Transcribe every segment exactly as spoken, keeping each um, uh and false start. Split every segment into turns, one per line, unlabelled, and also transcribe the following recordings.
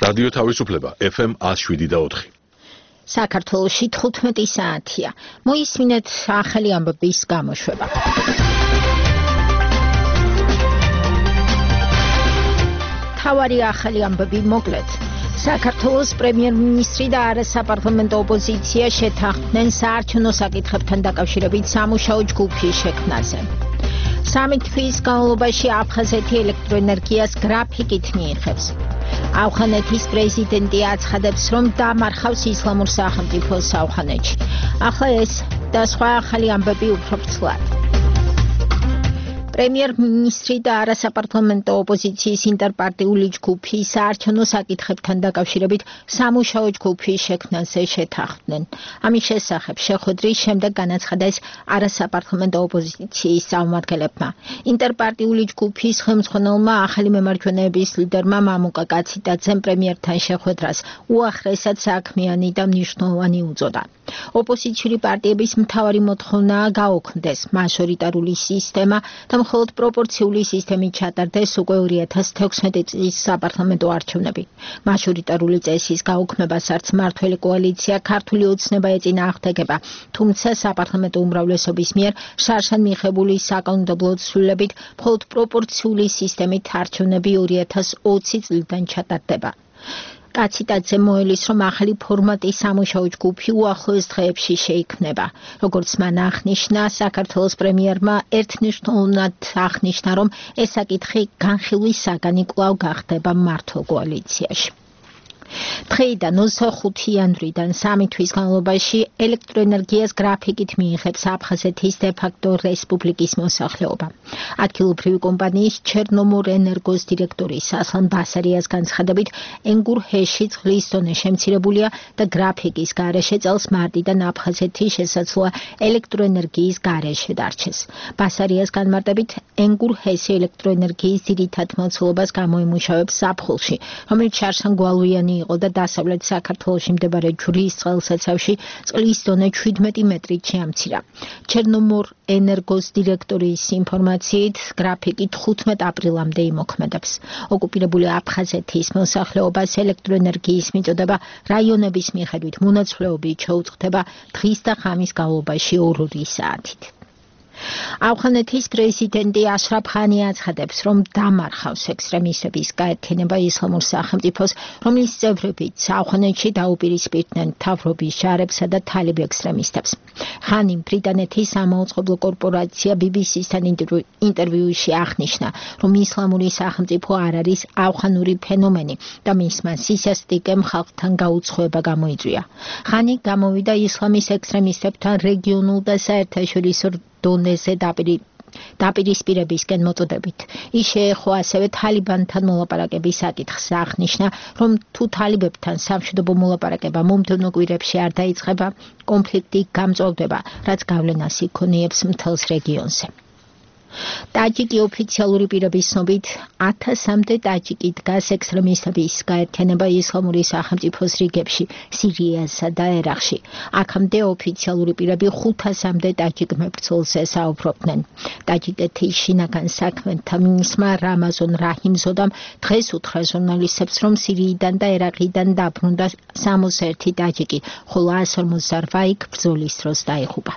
რადიო თავისუფლება ეფ ემ one oh seven point four.
საქართველოში თხუთმეტი საათია. მოისმინეთ ახალი ამბების გამოშვება. თავარი ახალი ამბები მოკლედ. საქართველოს პრემიერ-მინისტრი და არასაპარლამენტო ოპოზიცია შეთანხმდნენ საარჩევნო საკითხებთან დაკავშირებით სამუშაო ჯგუფის შექმნაზე. სამი თვის განმავლობაში აფხაზეთი ელექტროენერგიას გრაფიკით მიიღებს. ავღანეთის პრეზიდენტი აცხადებს, რომ დამარხავს ისლამურ სახელმწიფოს ავღანეთში. ახლა ეს და სხვა ახალი ამბები უფრო ფრთლად. პრემიერ-მინისტრი და არასაპარლამენტო ოპოზიციის ინტერპარტიული ჯგუფი საარჩევნო საკითხებთან დაკავშირებით სამუშაო ჯგუფის შექმნაზე შეთანხმდნენ. ამის შესახებ შეხვედრის შემდეგ განაცხადეს არასაპარლამენტო ოპოზიციის წარმომადგენლებმა. ინტერპარტიული ჯგუფის ხელმძღვანელმა ახალი მემარჯვენეების ლიდერმა მამუკა კაციტაძემ პრემიერთან შეხვედრას უახლესად საქმიანი და მნიშვნელოვანი უწოდა. ოპოზიციური პარტიების მთავარი მოთხოვნაა გაუქმდეს მაჟორიტარული სისტემა და მხოლოდ პროპორციული სისტემით ჩატარდეს უკვე ორი ათას თექვსმეტი წლის საპარლამენტო არჩევნები. მაჟორიტარული წესის გაუქმებას არც მმართველი კოალიცია ქართული ოცნება ეწინააღმდეგება, თუმცა საპარლამენტო უმრავლესობის მიერ შარშან მიღებული საკანონმდებლო ცვლილებით მხოლოდ პროპორციული სისტემით არჩევნები ორი ათას ოცი წლიდან ჩატარდება. კაციტაძე მოელის, რომ ახალი ფორმატის სამუშაო ჯგუფი უახლოეს დღეებში შეიქმნება. როგორც მან აღნიშნა, საქართველოს პრემიერმა ერთნიშნულად აღნიშნა, რომ ეს საკითხი განხილვის საგანი კვლავ გახდება მმართველ კოალიციაში. დღეიდან ოცდახუთი იანვრიდან სამი თვის განმავლობაში ელექტროენერგიას გრაფიკით მიიღებს აფხაზეთის დე-ფაქტო რესპუბლიკის მოსახლეობა. ადგილობრივი კომპანიის ჩერნომორ ენერგოს დირექტორის ასლან ბასარიას განცხადებით, ენგურ-ჰეში წყლის დონე შემცირებულია და გრაფიკის გარეშე წელს მარტიდან აფხაზეთი შესაძლოა ელექტროენერგიის გარეშე დარჩეს. ბასარიას განმარტებით, ენგურ-ჰესი ელექტროენერგიის ძირითად მოცულობას გამოიმუშავებს ზაფხულში, რომელიც შარშან გვალვიანი იყო და დასავლეთ საქართველოში მდებარე ჯვრის წყალსაცავში წყლის დონე შვიდმეტი მეტრით შეამცირა. ჩერნომორ ენერგოს დირექტორის ინფორმაციით, გრაფიკი თხუთმეტ აპრილამდე იმოქმედებს. ოკუპირებული აფხაზეთის მოსახლეობას ელექტროენერგიის მიწოდება რაიონების მიხედვით მონაცვლეობით შეუწყდება დღის და ღამის განმავლობაში ორ-ორი საათით. ავღანეთის პრეზიდენტი აშრაფ ღანი აცხადებს, რომ დამარხავს ექსტრემისტების გაერთიანება ისლამურ სახელმწიფოს, რომლის წევრებიც ავღანეთში დაუპირისპირდნენ მთავრობის ჯარებსა და თალიბ ექსტრემისტებს. ღანიმ ბრიტანეთის სამაუწყებლო კორპორაცია ბი ბი სისთან ინტერვიუში აღნიშნა, რომ ისლამური სახელმწიფო არ არის ავღანური ფენომენი და მისმა სისასტიკემ ხალხთან გაუცხოება გამოიწვია. ღანი გამოვიდა ისლამის ექსტრემისტებთან რეგიონულ და საერთაშორისო დონეზე დაპირისპირებისკენ მოწოდებით. ის შეეხო ასევე თალიბანთან მოლაპარაკების საკითხს და აღნიშნა, რომ თუ თალიბებთან სამშვიდობო მოლაპარაკება მომდევნო კვირებში არ დაიწყება, კონფლიქტი გამწვავდება, რაც გავლენას იქონიებს მთელს რეგიონზე. ტაჯიკი ოფიციალური პირების ცნობით ათასამდე ტაჯიკი დგას ექსტრემისტების გაერთიანება ისლამური სახელმწიფოს რიგებში სირიასა და ერაყში. აქამდე ოფიციალური პირები ხუთასამდე ტაჯიკ მებრძოლზე საუბრობდნენ. ტაჯიკეთის შინაგან საქმეთა მინისტრმა რამაზონ რაჰიმზოდამ დღეს უთხრა ჟურნალისტებს, რომ სირიიდან და ერაყიდან დაბრუნდა სამოცდაერთი ტაჯიკი, ხოლო ას ორმოცდაოთხი ბრძოლის დროს დაიღუპა.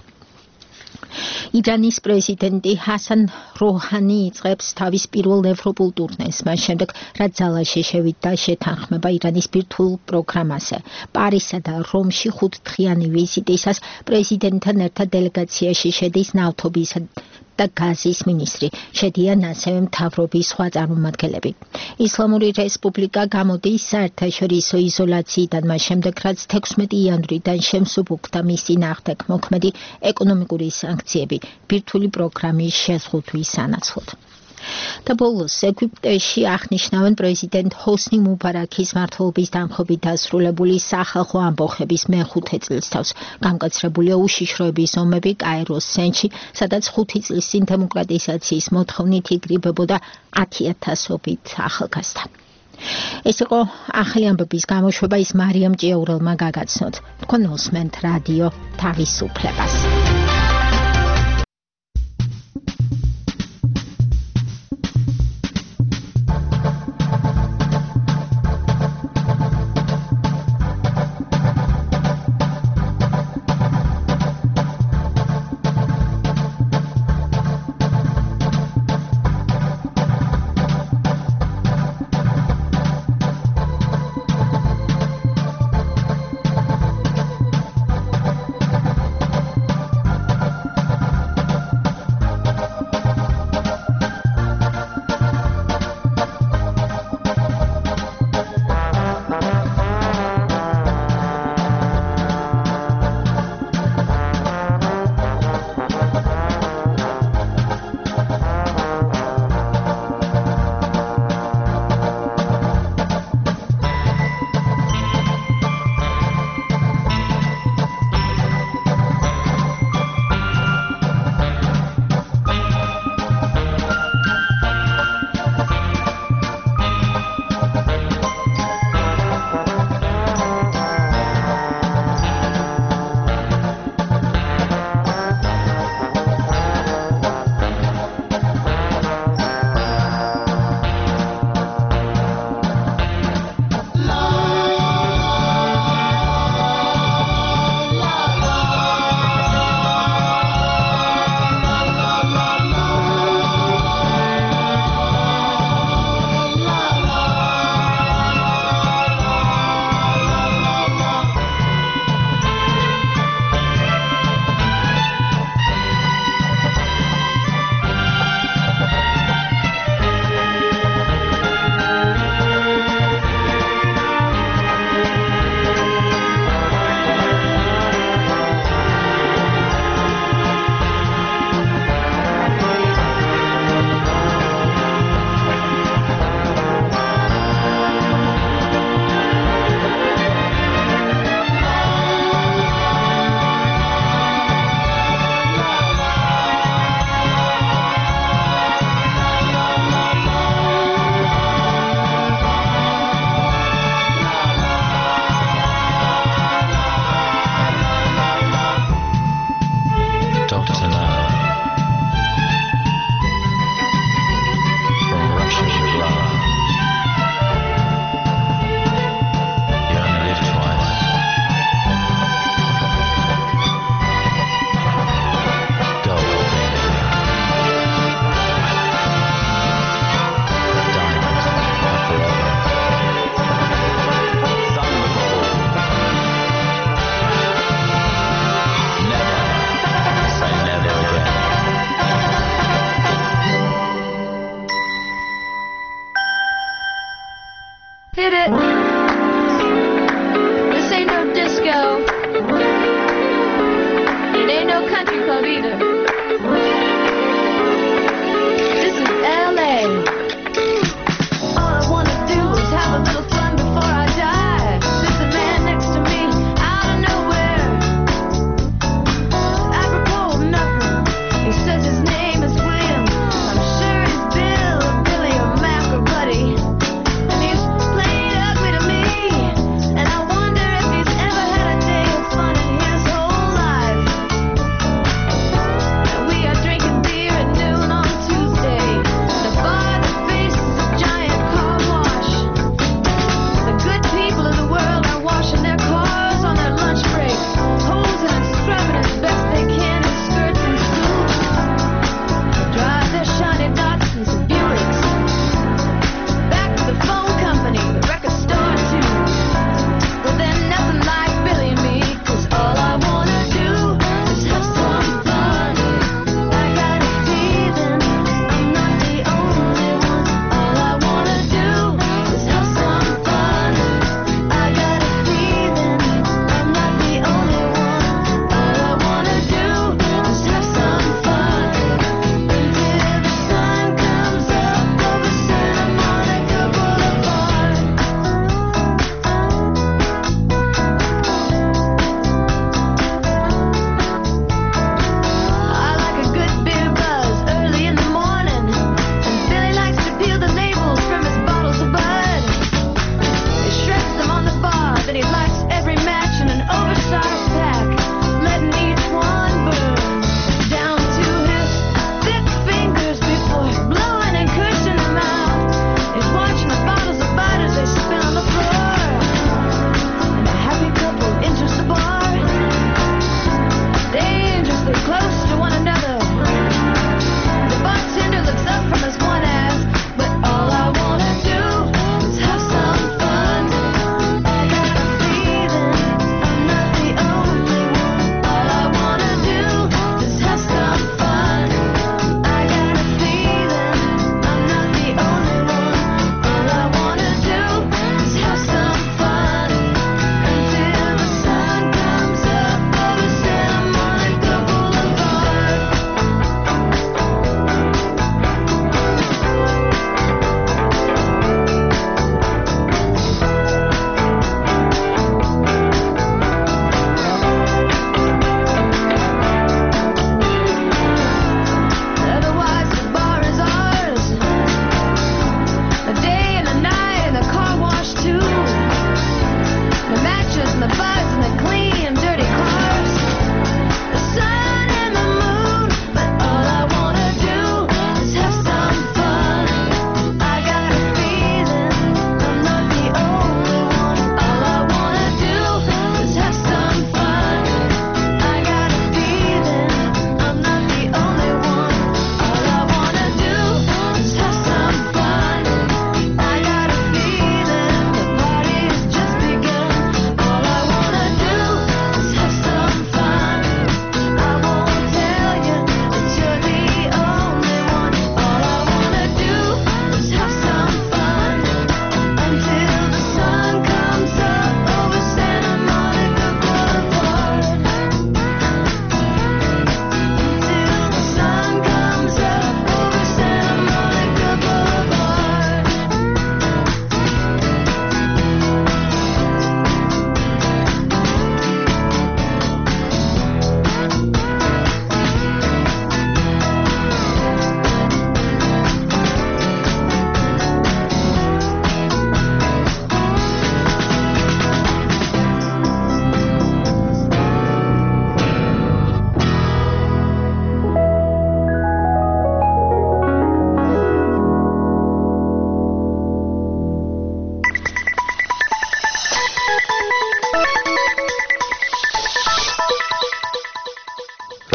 ირანის პრეზიდენტი ჰასან როჰანი იწყებს თავის პირველ ევროპულ ტურნეს, მას შემდეგ, რაც ძალაში შევიდა შეთანხმება ირანის ბირთვულ პროგრამაზე. პარიზსა და რომში ხუთდღიანი ვიზიტისას პრეზიდენტთან ერთად დელეგაციაში შედის ნავთობისა და გაზის მინისტრი, შედიან ასევე მთავრობის სხვა წარმომადგენლები. ისლამური რესპუბლიკა გამოდის საერთაშორისო იზოლაციიდან, მას შემდეგ, რაც თექვსმეტი იანვრიდან შემსუბუქდა მის წინააღმდეგ მოქმედი ეკონომიკური სანქციები ბირთვული პროგრამის შეზღუდვის სანაცვლოდ. და ბოლოს ეგვიპტეში აღნიშნავენ პრეზიდენტ ჰოსნი მუბარაქის მმართველობის დამხობით დასრულებული სახალხო ამბოხების მეხუთე წლისთავს. გამკაცრებულია უშიშროების ომები კაიროს ცენტრში, სადაც ხუთი წლის წინ დემოკრატიზაციის მოთხოვნით იკრიბებოდა ათი ათასობით ახალგაზრდა. ეს იყო ახალი ამბების გამოშვება, ის მარიამ ჭიაურელმა გაგაცნოთ. თქვენ უსმენთ რადიო თავისუფლებას.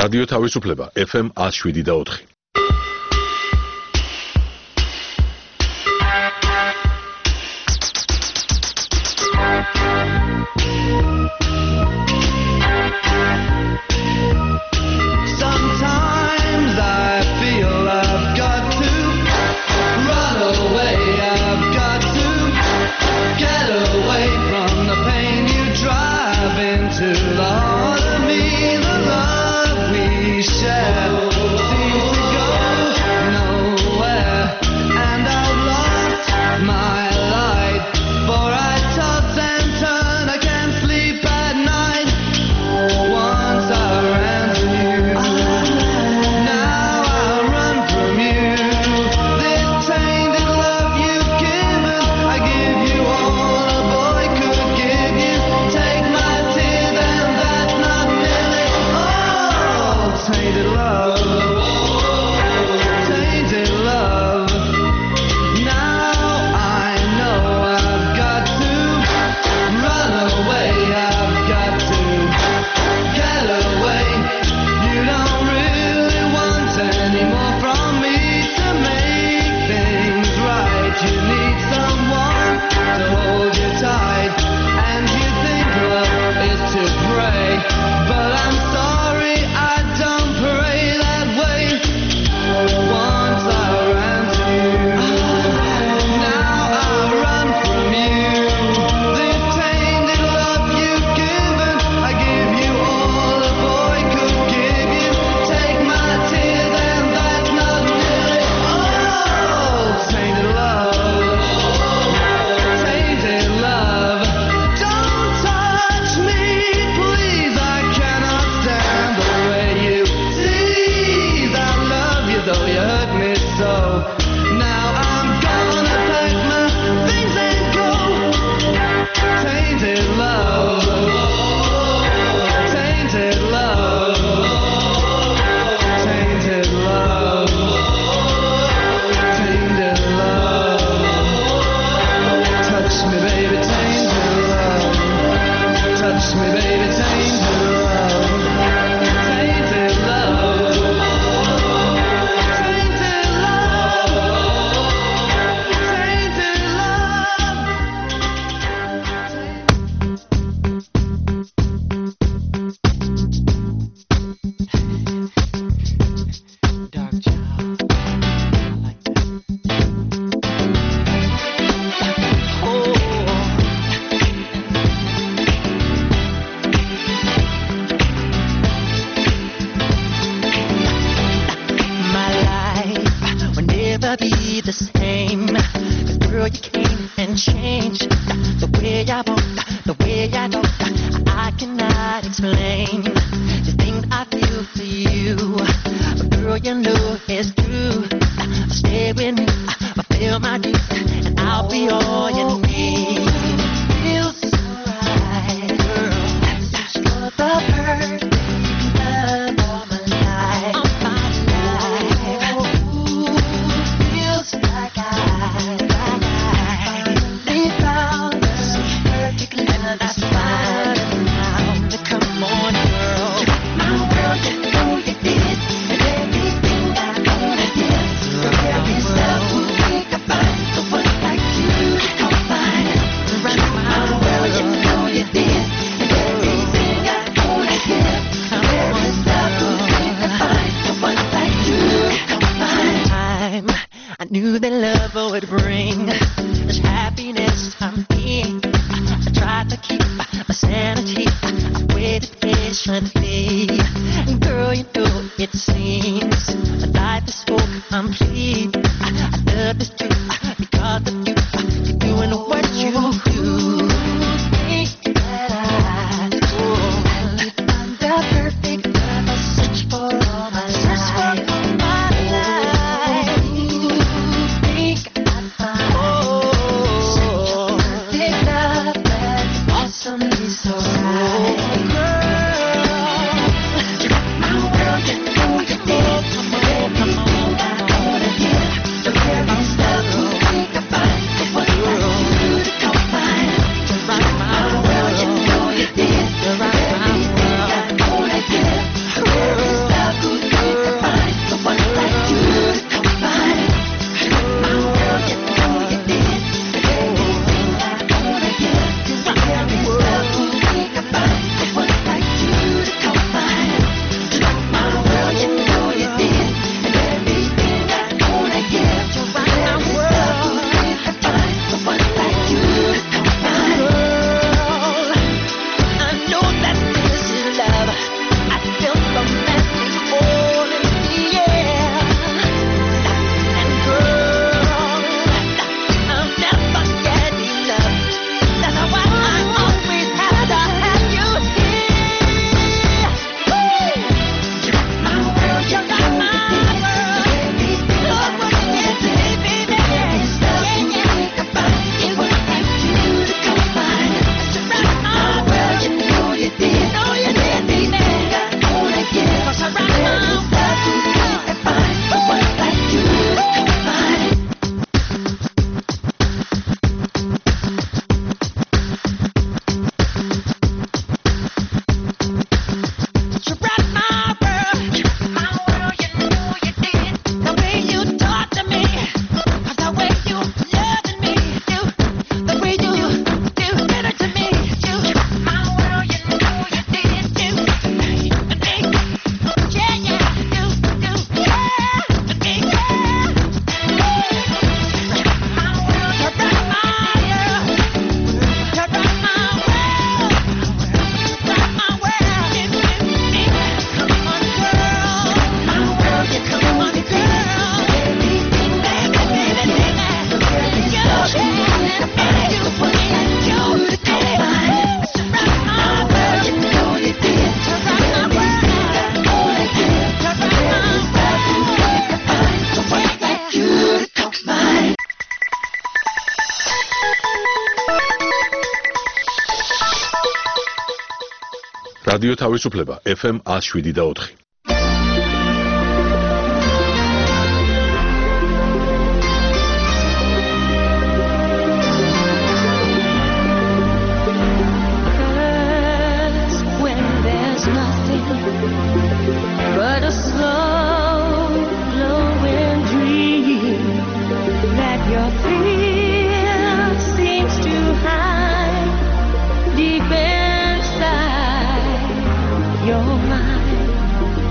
რადიო თავისუფლება ეფ ემ one oh seven და four.
My world, you know you did. Everything I wanna give.
რადიო თავისუფლება ეფ ემ one oh seven და four.
But a slow glowing dream that your fear seems to hide deep inside your mind.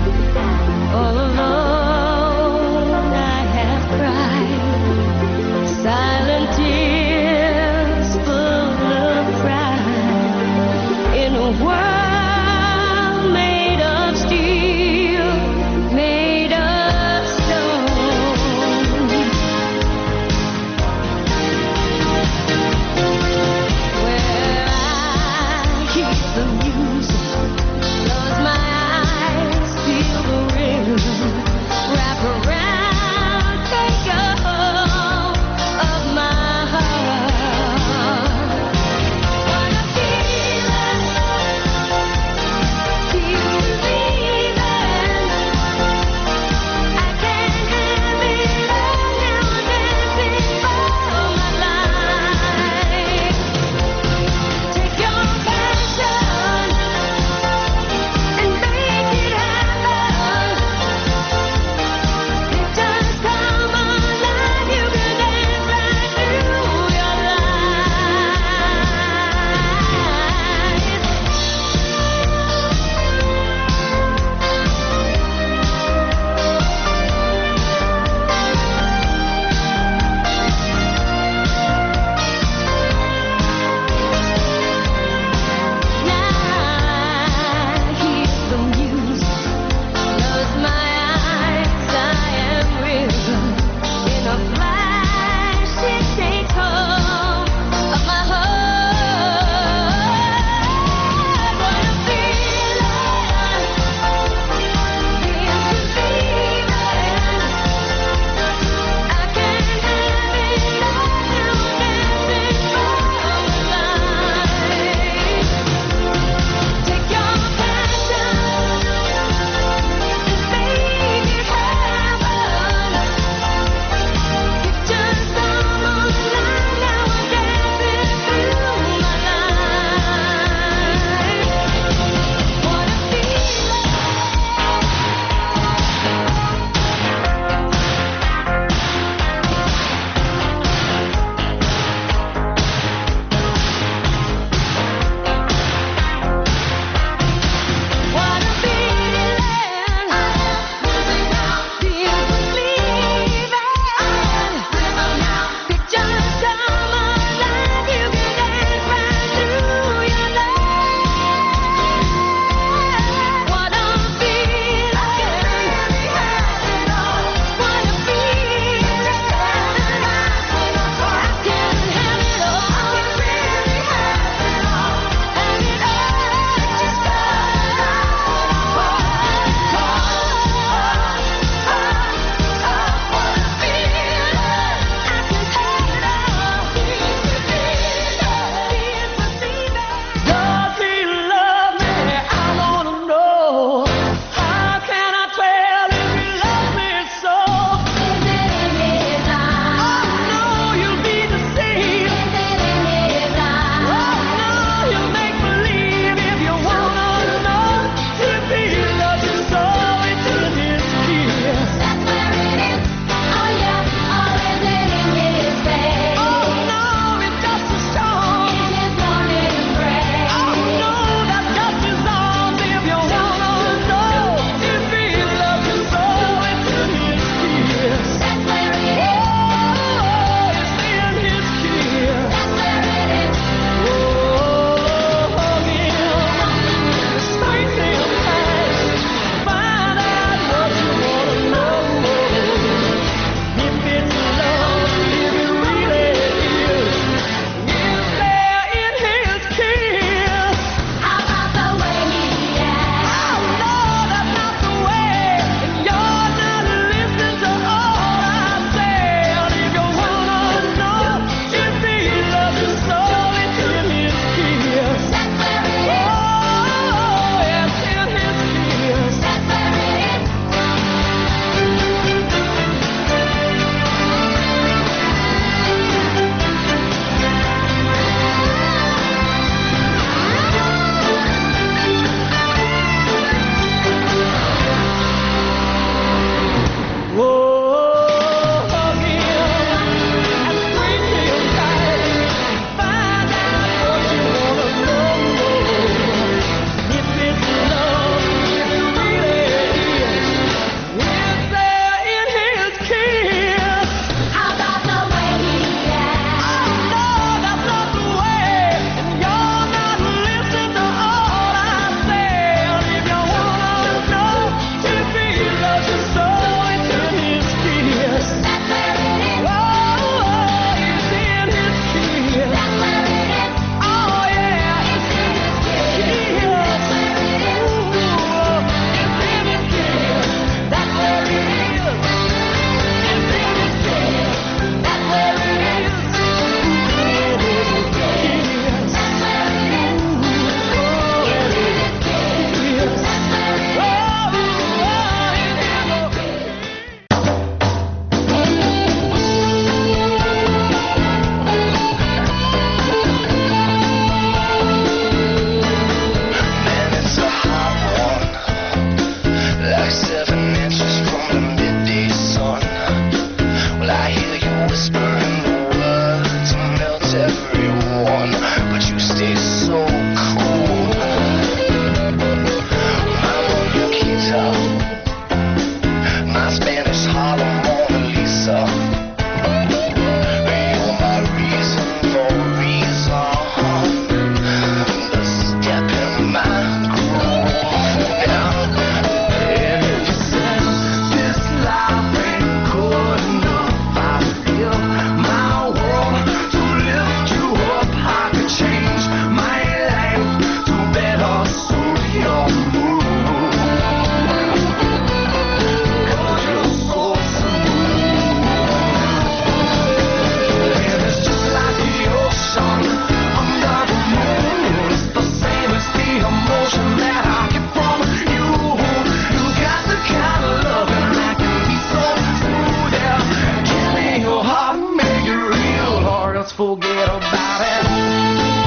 forget about it.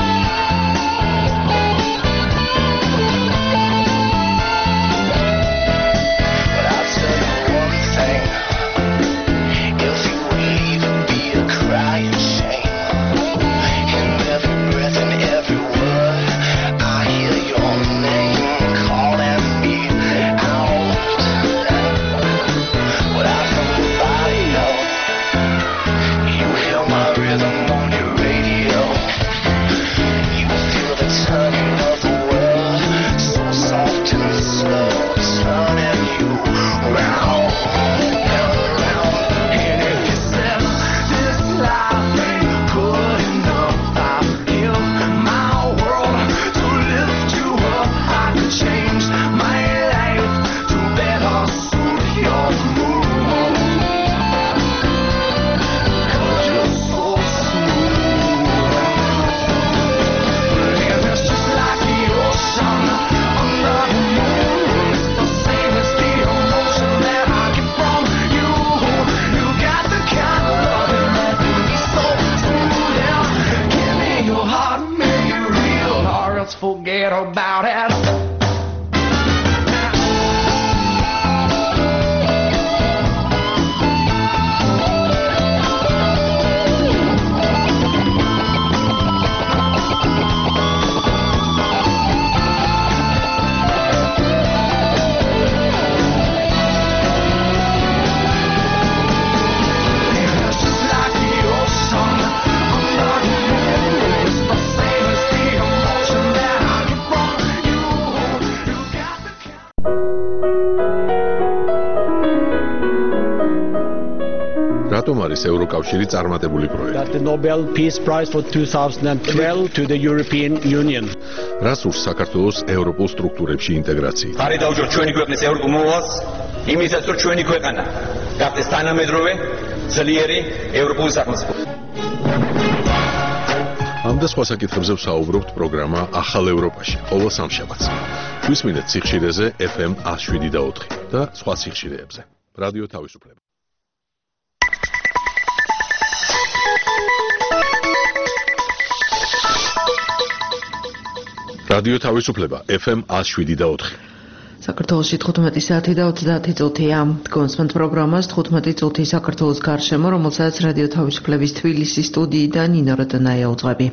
Forget about it.
რატომ არის ევროკავშირი წარმატებული პროექტი?
The Nobel Peace Prize for twenty twelve to the European Union.
რას ურს საქართველოს ევროპულ სტრუქტურებში ინტეგრაცია?
ხარი დაუჭირ ჩვენი ქვეყნის ევროპულ მოვალს, იმისაც რომ ჩვენი ქვეყანა გახდეს თანამედროვე, ძლიერი ევროპული სახელმწიფო.
ამ და სხვა საკითხებზე ვსაუბრობთ პროგრამა ახალ ევროპაში, ყოველ სამშაბათს. გვისმინეთ სიხშირეზე F M one oh seven და ოთხი და სხვა სიხშირეებზე. რადიო თავისუფლება. რადიო თავისუფლება F M one oh seven და ოთხი.
საქართველოში თხუთმეტი საათი და ოცდაათი წუთია. გონსმენთ პროგრამას თხუთმეტი წუთი საქართველოს გარშემო, რომელსაც რადიო თავისუფლების თბილისის სტუდიიდან ნინო როდონაია უძღვები.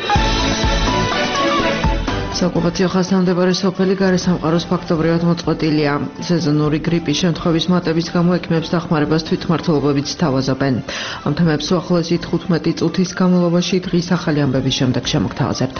საოკუპაციო ხაზთან მდებარე სოფელი გარესამყაროს ფაქტობრივად მოწყვეტილია. სეზონური გრიპის შემთხვევის მატების გამო ექიმებს დახმარებას თვითმმართველობებიც სთავაზობენ. ამ თემებს უახლოესი თხუთმეტი წუთის განმავლობაში დღის ახალი ამბების შემდეგ შემოგთავაზებთ.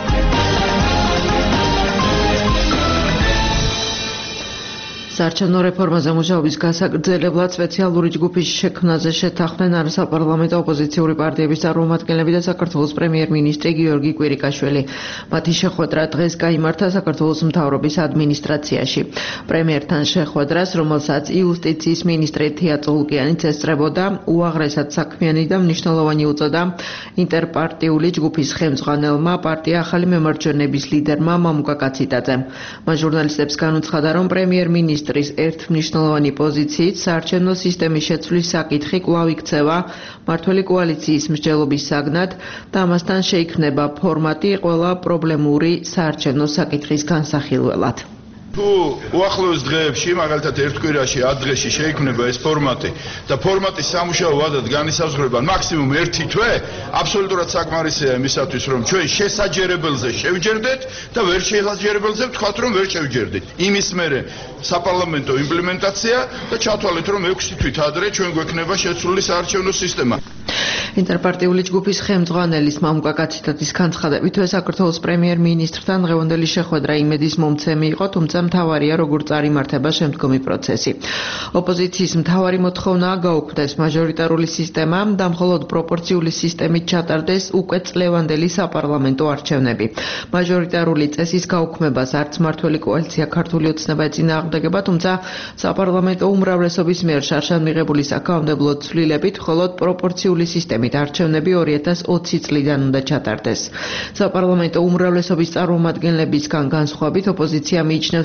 საარჩევნო რეფორმაზე მუშაობის გასაგრძელებლად სპეციალური ჯგუფის შექმნაზე შეთანხმდნენ არასაპარლამენტო ოპოზიციური პარტიების წარმომადგენლები და საქართველოს პრემიერ-მინისტრი გიორგი კვირიკაშვილი. მათი შეხვედრა დღეს გაიმართა საქართველოს მთავრობის ადმინისტრაციაში. პრემიერთან შეხვედრას, რომელსაც იუსტიციის მინისტრი თია წულკიანიც ესწრებოდა, უაღრესად საქმიანი და მნიშვნელოვანი უწოდა ინტერპარტიული ჯგუფის ხელმძღვანელმა პარტია ახალი მემარჯვენების ლიდერმა მამუკა კაციტაძემ. მან ჟურნალისტებს განუცხადა, რომ პრემიერ-მინისტრი ერთ მნიშვნელოვანი პოზიციით საარჩევნო სისტემის შეცვლის საკითხი კვლავ იქცევა მმართველი კოალიციის მსჯელობის საგნად და ამასთან შეიქმნება ფორმატი ყველა პრობლემური საარჩევნო საკითხის განსახილველად.
თუ უახლოეს დღეებში, მაგალითად ერთ კვირაში, ათ დღეში შეიქმნება ეს ფორმატი და ფორმატის სამუშაო ვადად განისაზღვრება მაქსიმუმ ერთი თვე, აბსოლუტურად საკმარისია იმისათვის, რომ ჩვენ შესაჯერებელზე შევჯერდეთ და ვერ შესაჯერებელზე ვთქვათ, რომ ვერ შევჯერდით. იმის მერე საპარლამენტო იმპლემენტაცია და ჩათვალეთ, რომ ექვსი თვით ადრე ჩვენ გვექნება შეცვლილი საარჩევნო სისტემა.
ინტერპარტიული ჯგუფის ხელმძღვანელის მამუკა კაციტაძის განცხადებით, საქართველოს პრემიერ-მინისტრთან დღევანდელი შეხვედრა იმედის მომცემი იყო, თუმცა მთავარია როგორ წარიმართება შემდგომი პროცესი. ოპოზიციის მთავარი მოთხოვნაა გაუქმდეს მაჟორიტარული სისტემა და მხოლოდ პროპორციული სისტემით ჩატარდეს უკვე წლევანდელი საპარლამენტო არჩევნები. მაჟორიტარული წესის გაუქმებას არც მმართველი კოალიცია ქართული ოცნება ეწინააღმდეგება, თუმცა საპარლამენტო უმრავლესობის მიერ შარშან მიღებული საკანონმდებლო ცვლილებით მხოლოდ პროპორციული სისტემით არჩევნები ორი ათას ოცი წლიდან უნდა ჩატარდეს. საპარლამენტო უმრავლესობის წარმომადგენლებისგან განსხვავებით ოპოზიცია მიიჩნევს,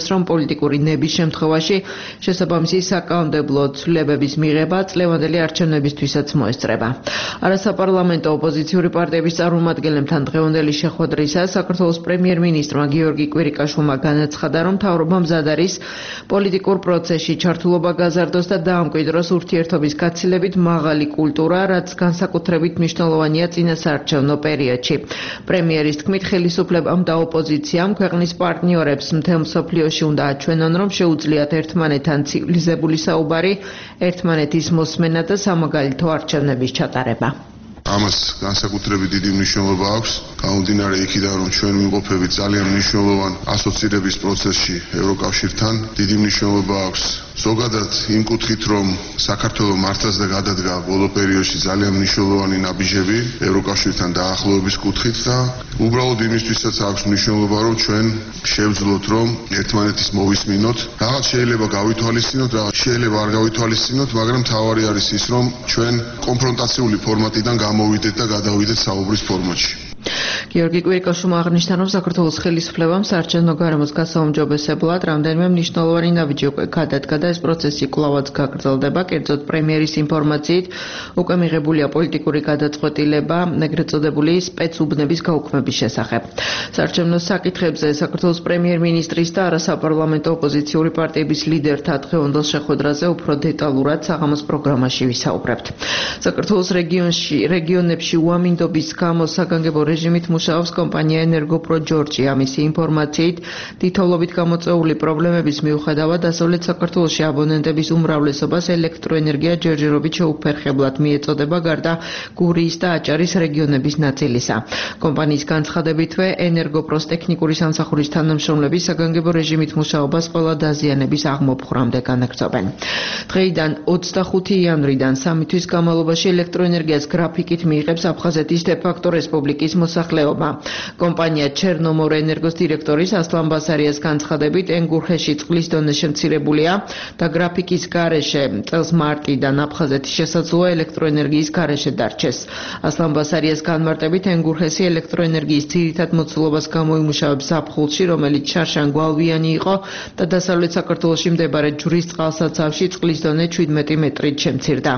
რომ პოლიტიკური ნების შემთხვევაში შესაბამისი საკანონმდებლო ცვლილებების მიღება წლევანდელი არჩევნებისთვისაც მოესწრება. არასაპარლამენტო ოპოზიციური პარტიების წარმომადგენლებთან დღევანდელი შეხვედრისას საქართველოს პრემიერ-მინისტრმა გიორგი კვირიკაშვილმა განაცხადა, რომ მთავრობა მზად არის პოლიტიკურ პროცესში ჩართულობა გაზარდოს და დაამკვიდროს ურთიერთობის გაცილებით მაღალი კულტურა, რაც განსაკუთრებით მნიშვნელოვანია წინასაარჩევნო პერიოდში. პრემიერის თქმით, ხელისუფლებამ და ოპოზიციამ ქვეყნის პარტნიორებს მთელ მსოფლიოში უნდა აჩვენონ, რომ შეუძლიათ ერთმანეთთან ცივილიზებული საუბარი, ერთმანეთის მოსმენა და სამაგალითო არჩევნების ჩატარება.
ამას განსაკუთრებით დიდი მნიშვნელობა აქვს, გამომდინარე იქიდან, რომ ჩვენ ვიმყოფებით ძალიან მნიშვნელოვან ასოცირების პროცესში ევროკავშირთან. დიდი მნიშვნელობა აქვს ზოგადად იმ კუთხით, რომ საქართველო მართლაც და გადადგა ბოლო პერიოდში ძალიან მნიშვნელოვანი ნაბიჯები ევროკავშირთან დაახლოების კუთხით და უბრალოდ იმისთვისაც აქვს მნიშვნელობა, რომ ჩვენ შევძლოთ, რომ ერთმანეთის მოვისმინოთ. რაღაც შეიძლება გავითვალისწინოთ, რაღაც შეიძლება არ გავითვალისწინოთ, მაგრამ მთავარი არის ის, რომ ჩვენ კონფრონტაციული ფორმატიდან გამოვიდეთ და გადავიდეთ საუბრის ფორმატში.
გიორგი კვირიკაშვილმა აღნიშნა, რომ საქართველოს ხელისუფლებამ საარჩევნო გარემოს გასაუმჯობესებლად რამდენიმე მნიშვნელოვანი ნაბიჯი უკვე გადადგა და ეს პროცესი კვლავაც გაგრძელდება. კერძოდ პრემიერის ინფორმაციით უკვე მიღებულია პოლიტიკური გადაწყვეტილება ეგრეთ წოდებული სპეცუბნების გაუქმების შესახებ. საარჩევნო საკითხებზე საქართველოს პრემიერ-მინისტრის და არასაპარლამენტო ოპოზიციური პარტიების ლიდერთა დღევანდელ შეხვედრაზე უფრო დეტალურად საღამოს პროგრამაში ვისაუბრებთ. საქართველოს რეგიონში რეგიონებში უამინდობის გამო საგანგებო რეჟიმით მუშაობს კომპანია ენერგოპრო ჯორჯია. მისი ინფორმაციით, თითოეულობით გამოწვეული პრობლემების მიუხედავად, დასავლეთ საქართველოში აბონენტების უმრავლესობას ელექტროენერგია ჯერჯერობით შეუფერხებლად მიეწოდება გარდა გურიის და აჭარის რეგიონების ნაწილისა. კომპანიის განცხადებითვე, ენერგოპროს ტექნიკური სამსახურის თანამშრომლები საგანგებო რეჟიმით მუშაობას ყველა დაზიანების აღმოფხვრამდე განაგრძობენ. დღეიდან ოცდახუთი იანვრიდან სამი თვის განმავლობაში ელექტროენერგიას გრაფიკით მიიღებს აფხაზეთის დე-ფაქტო რესპუბლიკის მოსახლეობა. კომპანია ჩერნომორ ენერგოს დირექტორის ასლან ბასარიას განცხადებით, ენგურხეში წყლის დონე შემცირებულია და გრაფიკის გარეშე წელს მარტიდან აფხაზეთის შესაძლოა ელექტროენერგიის გარეშე დარჩეს. ასლან ბასარიას განმარტებით, ენგურხესი ელექტროენერგიის ძირითად მოცულობას გამოიმუშავებს ზაფხულში, რომელიც შარშან-გვალვიანი იყო და დასავლეთ საქართველოში მდებარე ჯვრის წყალსაცავში წყლის დონე შვიდმეტი მეტრით შემცირდა.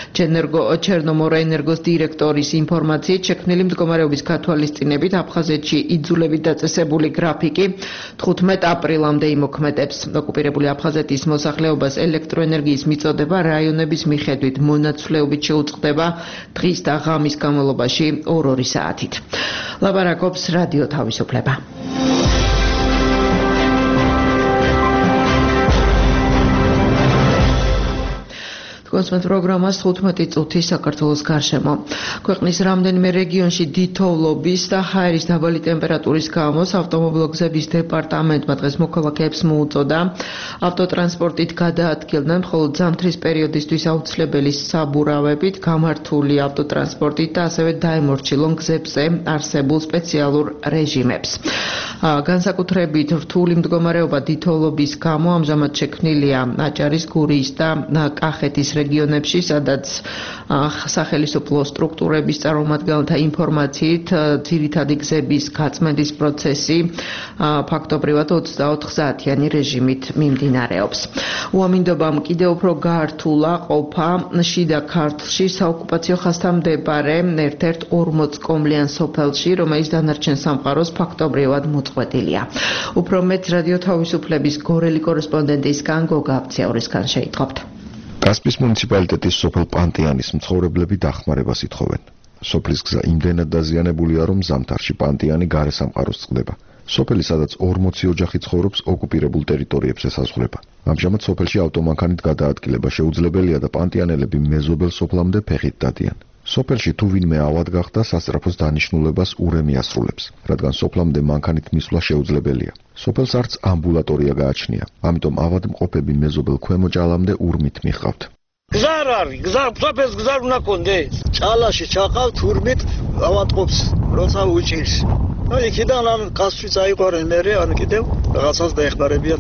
ჩერნომორ ენერგოს დირექტორის ინფორმაციით, შექმნილი მდგომარეობის გათვალისწინებით აფხაზეთში იძულებით დაწესებული გრაფიკი თხუთმეტ აპრილამდე იმოქმედებს. ოკუპირებული აფხაზეთის მოსახლეობას ელექტროენერგიის მიწოდება რაიონების მიხედვით მონაცვლეობით შეუწყდება დღის და ღამის განმავლობაში ორ-ორი საათით. ლაპარაკობს რადიო თავისუფლება. კონსმეთ პროგრამას თხუთმეტი წუთი საქართველოს გარშემო. ქვეყნის რამდენიმე რეგიონში დიდთოვლობის და ჰაერის დაბალი ტემპერატურის გამო ავტომობილოგზების დეპარტამენტმა დღეს მოქალაქეებს მოუწოდა ავტოტრანსპორტით გადაადგილდნენ მხოლოდ ზამთრის პერიოდისთვის აუცილებელი საბურავებით გამართული ავტოტრანსპორტით და ასევე დაემორჩილონ გზებზე არსებულ სპეციალურ რეჟიმებს. განსაკუთრებით რთული მდგომარეობა დიდთოვლობის გამო ამჟამად შექმნილია აჭარის, გურიის და კახეთის რეგიონებში, სადაც სახელმწიფო სტრუქტურების წარმომადგენელთა ინფორმაციით ძირითადი გზების გაწმენდის პროცესი ფაქტობრივად ოცდაოთხ საათიანი რეჟიმით მიმდინარეობს. უამინდობამ კიდევ უფრო გაართულა ყოფა შიდა ქართლში საოკუპაციო ხაზთან მდებარე ერთ-ერთ ორმოწკომლიან სოფელში, რომელიც დანარჩენ სამყაროს ფაქტობრივად მოწყვეტილია. უფრო მეტ რადიო თავისუფლების გორელი კორესპონდენტისგან გოგა აბციაურისგან შეიტყობთ.
კასპის მუნიციპალიტეტის სოფელ პანტიანის მცხოვრებლები დახმარებას ითხოვენ. სოფლის გზა იმდენად დაზიანებულია, რომ ზამთარში პანტიანი გარე სამყაროს წყდება. სოფელი, სადაც ორმოცი ოჯახი ცხოვრობს, ოკუპირებულ ტერიტორიებს ესაზღვრება. ამჟამად სოფელში ავტომანქანით გადაადგილება შეუძლებელია და პანტიანელები მეზობელ სოფლამდე ფეხით დადიან. სოფელში თუ ვინმე ავად გახდა, სასწრაფოს დანიშნულებას ურემი ასრულებს, რადგან სოფლამდე მანქანით მისვლა შეუძლებელია. სოფელს არც ამბულატორია გააჩნია, ამიტომ ავადმყოფები მეზობელ ქვემო ჭალამდე ურმით მიჰყავთ.
გზა არ არის, გზა სოფელს გზა უნდა კონდეს. ჭალაში ჩაყავთ ურმით ავადმყოფს, როცა უჭირს. ну იქიდან ან კასში წაიყვარენ მერე, ან კიდევ რაღაცას დაეხმარებიან თვითონ.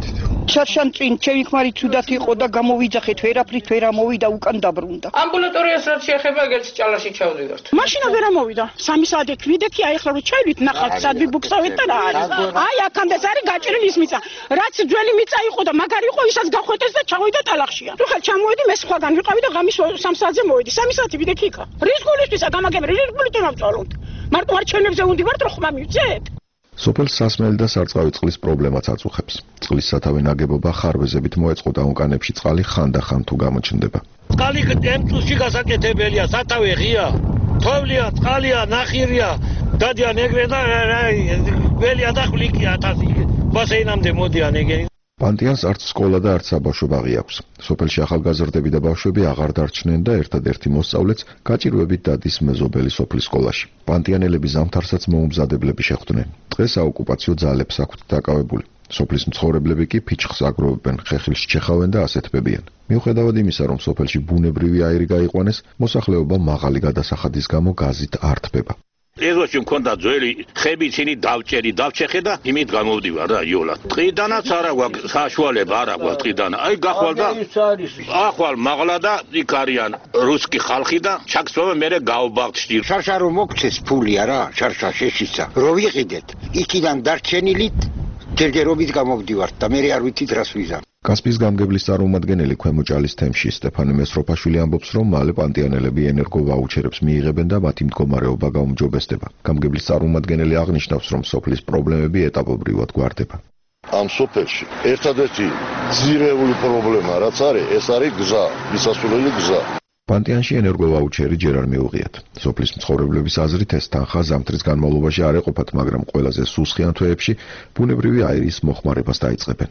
შარშან წინ ჩემი ქმარი ცუდად იყო და გამოვიძახეთ ვერაფრით ვერ ამოვიდა უკან დაბრუნდა.
ამბულატორიას რაც შეეხება ეგეც ჭალაში ჩავდივართ.
მაშინა ვერ ამოვიდა. სამი საათი ვიდექი აი ახლა რო ჩაივით ნახავთ სადვი ბუქსავეთ და რა არის. აი აქამდე არის გაჭრილი ის მიწა. რაც ძველი მიწა იყო და მაგარი იყო ისაც გახვეტეს და ჩავიდა ტალახშია. თუ ხელ ჩამოვედი მე სხვაგან ვიყავი და ღამის სამ საათზე მოვედი. სამი საათი ვიდექი იქა. რის გულისთვისა გამაგებრი რის გულით დავწვალოთ. მარტო არჩევნებზე უნდივართ რომ ხმა მივცეთ.
სოფელს სასმელი და სარწყავი წყლის პრობლემაც აწუხებს. წყლის სათავე ნაგებობა ხარვეზებით მოეწყო და უკანებში წყალი ხანდახან თუ გამოჩნდება.
წყალი ემწუსში გასაკეთებელია, სათავე ღია, თოვლია, წყალია, ნახირია, დადიან ეგრე და ველია და ხვლიკია ათასი. ბასეინამდე მოდიან ეგენი.
პანტიანს არც სკოლა და არც საბავშვო ბაღი აქვს. სოფელში ახალგაზრდები და ბავშვები აღარ დარჩნენ და ერთადერთი მოსწავლეც გაჭირვებით დადის მეზობელი სოფლის სკოლაში. პანტიანელები ზამთარსაც მოუმზადებლები შეხვდნენ. დღეს საოკუპაციო ძალებს აქვთ დაკავებული. სოფლის მცხოვრებლები კი ფიჩხს აგროვებენ, ხეხილში ჩეხავენ და ასეთებებიან. მიუხედავად იმისა, რომ სოფელში ბუნებრივი აირი გაიყვანეს, მოსახლეობა მაღალი გადასახადის გამო გაზით არ თბება.
ეზოში მქონდა ძველი ხები ცინი დავჭერი დავჩეხე და იმით გამოვდივარ რა იოლად. ტყიდანაც არა გვაქვს საშუალება არა გვაქვს ტყიდან. აი გახვალ და ახვალ მაღლა და იქ არიან რუსკი ხალხი და ჩაქსოვე მე გავბაღთ შტი.
შარშა რომ მოგცეს ფულია რა, შარშა შეშიცა. რო ვიყიდეთ, იქიდან დარჩენილით ჯერჯერობით გამოვდივართ და მე არ ვიცით რას ვიზამ.
კასპიის გამგებლის წარმომადგენელი ქვემო ჭალის თემში სტეფანე მესროპაშვილი ამბობს, რომ მალე პანტიანელები ენერგო ვაუჩერებს მიიღებენ და მათი მდგომარეობა გაუმჯობესდება. გამგებლის წარმომადგენელი აღნიშნავს, რომ სოფლის პრობლემები ეტაპობრივად გვარდება.
ამ სოფელში ერთადერთი ძირეული პრობლემა რაც არის, ეს არის გზა, მისასვლელი გზა.
პანტიანში ენერგო ვაუჩერი ჯერ არ მიუღიათ. სოფლის მცხოვრებლების აზრით ეს თანხა ზამთრის განმავლობაში არ ეყოფათ, მაგრამ ყველაზე სუსხიან თვეებში ბუნებრივი აირის მოხმარებას დაიწყებენ.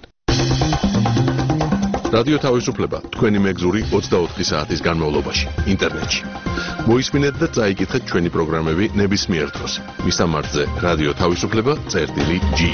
რადიო თავისუფლება თქვენი მეგზური ოცდაოთხი საათის განმავლობაში ინტერნეტში. მოისმინეთ და წაიკითხეთ ჩვენი პროგრამები ნებისმიერ დროს. მისამართზე რადიო თავისუფლება წერტილი ჯი.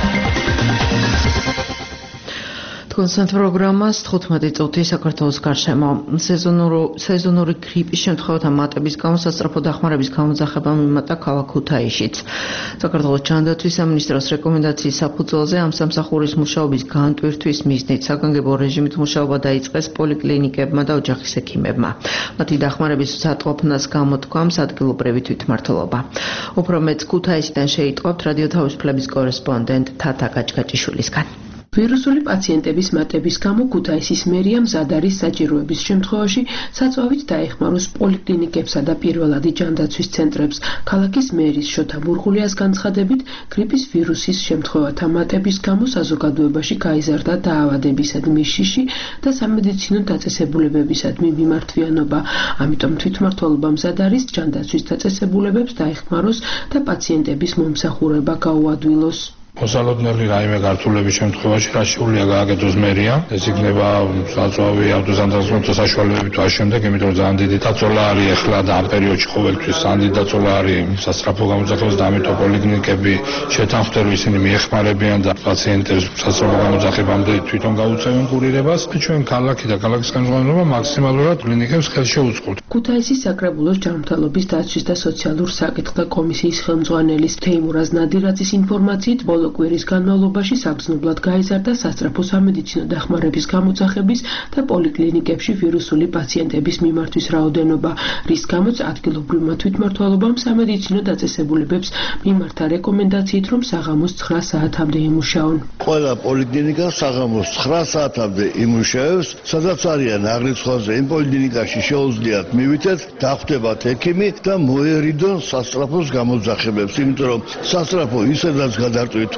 კონსერტ პროგრამას თხუთმეტი წუთი საქართველოს გარშემო. სეზონური სეზონური გრიპის შემთხვევათა მატების გამო სასწრაფო დახმარების გამოძახება მიმატა ქალაქ ქუთაისშიც. საქართველოს ჯანდაცვის სამინისტროს რეკომენდაციის საფუძველზე ამ სამსახურის მუშაობის განტვირთვის მიზნით საგანგებო რეჟიმით მუშაობა დაიწყეს პოლიკლინიკებმა და ოჯახის ექიმებმა. მათი დახმარების უსატყოფნას გამოთქვამს ადგილობრივი თვითმმართველობა. უფრო მეც ქუთაისიდან შეიტყობთ რადიო თავისუფლების კორესპონდენტ თათა გაჭგაჭიშვილისგან.
ვირუსული პაციენტების მატების გამო ქუთაისის მერია მზად არის საჭიროების შემთხვევაში საწვავით დაეხმაროს პოლიკლინიკებსა და პირველადი ჯანდაცვის ცენტრებს. ქალაქის მერის შოთა მურღულიას განცხადებით, გრიპის ვირუსის შემთხვევათა მატების გამო საზოგადოებაში გაიზარდა დაავადებისადმი შიში და სამედიცინო დაწესებულებებისადმი მიმართვიანობა. ამიტომ თვითმმართველობა მზად არის ჯანდაცვის დაწესებულებებს დაეხმაროს და პაციენტების მომსახურება გაუადვილოს.
მოსალოდნელი რაიმე გართულების შემთხვევაში რა შეუძლია გააკეთოს მერია. ეს იქნება საწვავი ავტოზანაცვლო საშუალებებით და შემდეგ, იმიტომ რომ ძალიან დიდი დაწოლა არის ახლა და ამ პერიოდში ყოველთვის ძალიან დიდი დაწოლა არის სასწრაფო გამოძახებას და ამიტომ პოლიკლინიკები შეთანხმდნენ, რომ ისინი მიეხმარებიან და პაციენტებს სასწრაფო გამოძახებამდე თვითონ გაუწევენ კურირებას. ჩვენ ქალაქი და ქალაქის ხელმძღვანელობა მაქსიმალურად კლინიკებს ხელს შეუწყობთ.
ქუთაისის საკრებულოს ჯანმრთელობის დაცვის და სოციალურ საკითხთა კომისიის ხელმძღვანელის თეიმურაზ ნადირაძის ინფორმაციით კვირის განმავლობაში საგრძნობლად გაიზარდა სასწრაფო სამედიცინო დახმარების გამოძახების და პოლიკლინიკებში ვირუსული პაციენტების მიმართვის რაოდენობა, რის გამოც ადგილობრივმა თვითმმართველობამ სამედიცინო დაწესებულებებს მიმართა რეკომენდაციით, რომ საღამოს ცხრა საათამდე იმუშაონ.
ყველა პოლიკლინიკა საღამოს ცხრა საათამდე იმუშავებს, სადაც არიან აღრიცხვაზე იმ პოლიკლინიკაში შეუძლიათ მივიდეთ, დახვდებათ ექიმი და მოერიდონ სასწრაფოს გამოძახებებს, იმიტომ რომ სასწრაფო ისედაც გადაწყვეტ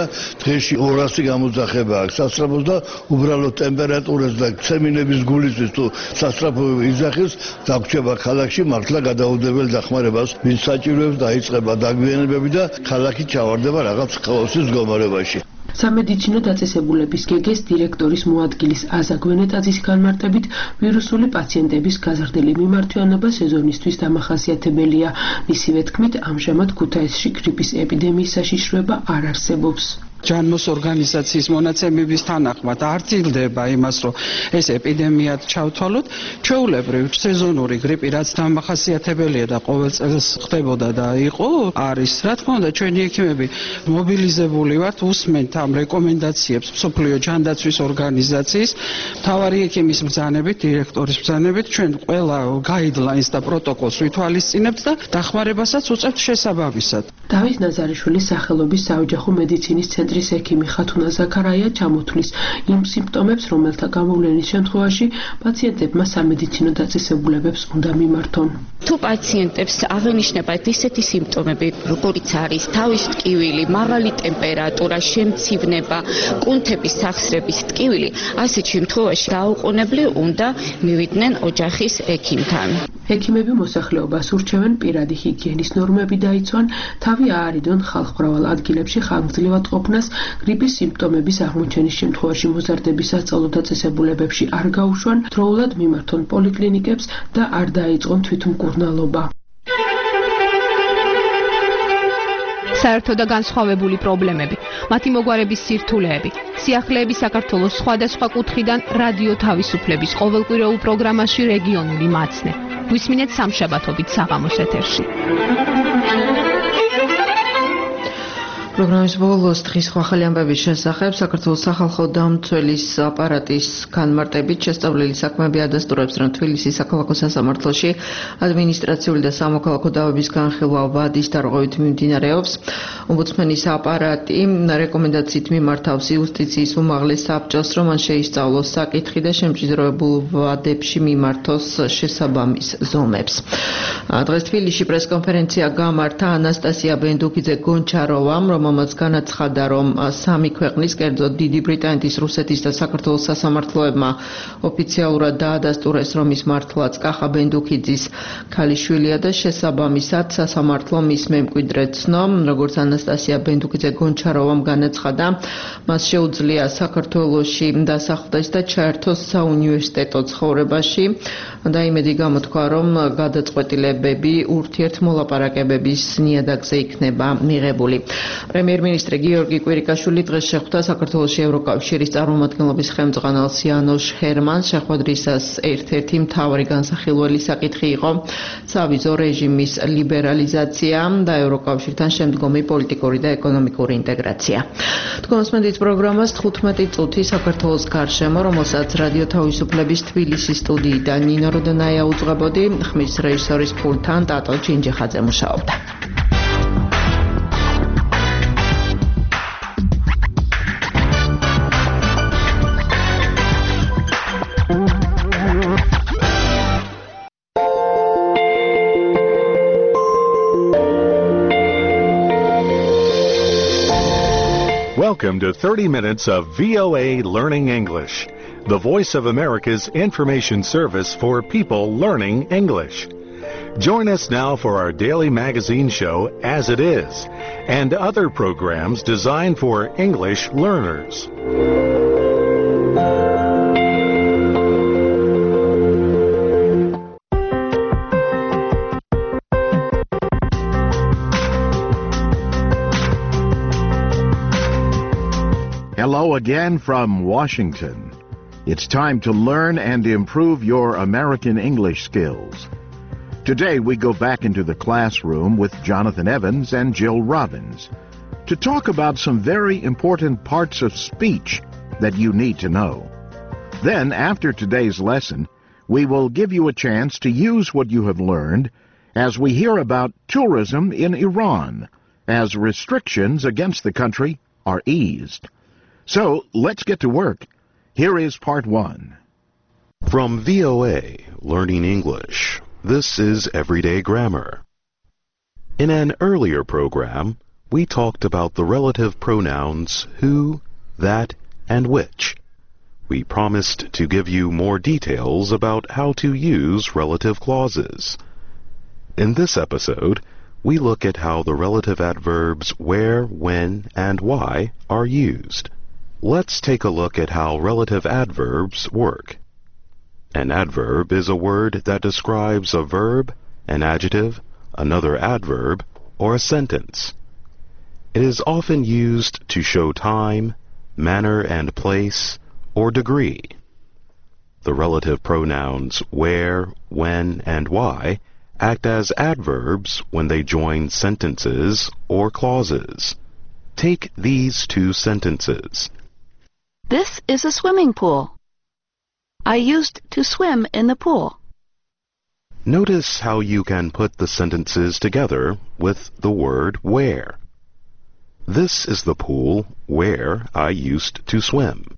დღეში ორასი გამოძახება აქვს სასწრაფოს და უბრალოდ ტემპერატურას და ცემინების გულისთვის თუ სასწრაფო იძახის დაგვრჩება ქალაქში მართლა გადაუდებელ დახმარებას ვინც საჭიროებს დაიწყება დაგვიანებები და ქალაქი ჩავარდება რაღაც ხაოსის მდგომარეობაში.
სამედიცინო დაწესებულების გეგეს დირექტორის მოადგილის აზა გვენეტაძის განმარტებით ვირუსული პაციენტების გაზრდილი მიმართვიანობა სეზონისთვის დამახასიათებელია. მისივე თქმით, ამჟამად ქუთაისში გრიპის ეპიდემიის საშიშროება არ არსებობს.
ჯანმოს ორგანიზაციის მონაცემების თანახმად არ ძილდება იმას, რომ ეს ეპიდემიად ჩავთვალოთ. ჩვეულებრივ სეზონური გრიპი, რაც დამახასიათებელია და ყოველ წელს ხდებოდა და იყო, არის, რა თქმა უნდა, ჩვენი ექიმები მობილიზებული ვართ, უსმენთ ამ რეკომენდაციებს მსოფლიო ჯანდაცვის ორგანიზაციის, მთავარი ექიმის ბრძანებით, დირექტორის ბრძანებით, ჩვენ ყველა guidelines და პროტოკოლს ვითვალისწინებთ და დახმარებასაც უწევთ შესაბამისად.
დავით ნაზარიშვილის სახელობის საოჯახო მედიცინის ცენტრის ექიმი ხათუნა ზაქარაია ჩამოთვლის იმ სიმპტომებს, რომელთა გამოვლენის შემთხვევაში პაციენტებმა სამედიცინო დაწესებულებებს უნდა მიმართონ.
თუ პაციენტებს აღენიშნებათ ისეთი სიმპტომები, როგორიც არის თავის ტკივილი, მაღალი ტემპერატურა, შემცივნება, კუნთების სახსრების ტკივილი, ასეთ შემთხვევაში დაუყოვნებლივ უნდა მივიდნენ ოჯახის ექიმთან.
ექიმები მოსახლეობას ურჩევენ პირადი ჰიგიენის ნორმები დაიცვან, თავი აარიდონ ხალხმრავალ ადგილებში ხანგრძლივად ყოფნას, გრიპის სიმპტომების აღმოჩენის შემთხვევაში მოზარდების სასწავლო დაწესებულებებში არ გაუშვან, დროულად მიმართონ პოლიკლინიკებს და არ დაიწყონ თვითმკურნალობა.
საერთო და განსხვავებული პრობლემები, მათი მოგვარების სირთულეები, სიახლეები საქართველოს სხვადასხვა კუთხიდან რადიო თავისუფლების ყოველკვირეულ პროგრამაში რეგიონული მაცნე. გვისმინეთ სამშაბათობით საღამოს ეთერში.
პროგრამის ბოლოს დღის ახალი ამბების შესახებ საქართველოს სახალხო დამცველის აპარატის განმარტებით შესწავლილი საქმეები ადასტურებს, რომ თბილისის საქალაქო სასამართლოში ადმინისტრაციული და სამოქალაქო დავების განხილვა ვადის დარღვევით მიმდინარეობს. ომბუდსმენის აპარატი რეკომენდაციით მიმართავს იუსტიციის უმაღლეს საბჭოს, რომ მან შეისწავლოს საკითხი და შემჭიდროებულ ვადებში მიმართოს შესაბამის ზომებს. დღეს თბილისში პრესკონფერენცია გამართა ანასტასია ბენდუკიძე გონჩაროვამ, რომელმაც განაცხადა, რომ სამი ქვეყნის, კერძოდ დიდი ბრიტანეთის, რუსეთის და საქართველოს სასამართლოებმა ოფიციალურად დაადასტურეს, რომ ის მართლაც კახა ბენდუკიძის ქალიშვილია და შესაბამისად სასამართლომ მის მემკვიდრე ცნო, როგორც ანასტასია ბენდუკიძე გონჩაროვამ განაცხადა, მას შეუძლია საქართველოში დასახლდეს და ჩაერთოს საუნივერსიტეტო ცხოვრებაში და იმედი გამოთქვა, რომ გადაწყვეტილებები ურთიერთმოლაპარაკებების ნიადაგზე იქნება მიღებული. პრემიერ-მინისტრი გიორგი კვირიკაშვილი დღეს შეხვდა საქართველოში ევროკავშირის წარმომადგენლობის ხელმძღვანელს იანოშ ჰერმანს. შეხვედრისას ერთ-ერთი მთავარი განსახილველი საკითხი იყო სავიზო რეჟიმის ლიბერალიზაცია და ევროკავშირთან შემდგომი პოლიტიკური და ეკონომიკური ინტეგრაცია. თქვენს მედიის პროგრამას თხუთმეტი წუთი საქართველოს გარშემო, რომელსაც რადიო თავისუფლების თბილისის სტუდიიდან ნინო როდონაია უძღვებოდი, ხმის რეჟისორის პულტთან ტატო ჩინჯიხაძე მუშაობდა.
Welcome to thirty minutes of V O A Learning English, the voice of America's information service for people learning English. Join us now for our daily magazine show, As It Is, and other programs designed for English learners.
Hello again from Washington. It's time to learn and improve your American English skills. Today we go back into the classroom with Jonathan Evans and Jill Robbins to talk about some very important parts of speech that you need to know. Then, after today's lesson, we will give you a chance to use what you have learned as we hear about tourism in Iran, as restrictions against the country are eased. So, let's get to work. Here is part one.
From V O A Learning English, this is Everyday Grammar. In an earlier program, we talked about the relative pronouns who, that, and which. We promised to give you more details about how to use relative clauses. In this episode, we look at how the relative adverbs where, when, and why are used. Let's take a look at how relative adverbs work. An adverb is a word that describes a verb, an adjective, another adverb, or a sentence. It is often used to show time, manner and place, or degree. The relative pronouns where, when, and why act as adverbs when they join sentences or clauses. Take these two sentences.
This is a swimming pool. I used to swim in the pool.
Notice how you can put the sentences together with the word where. This is the pool where I used to swim.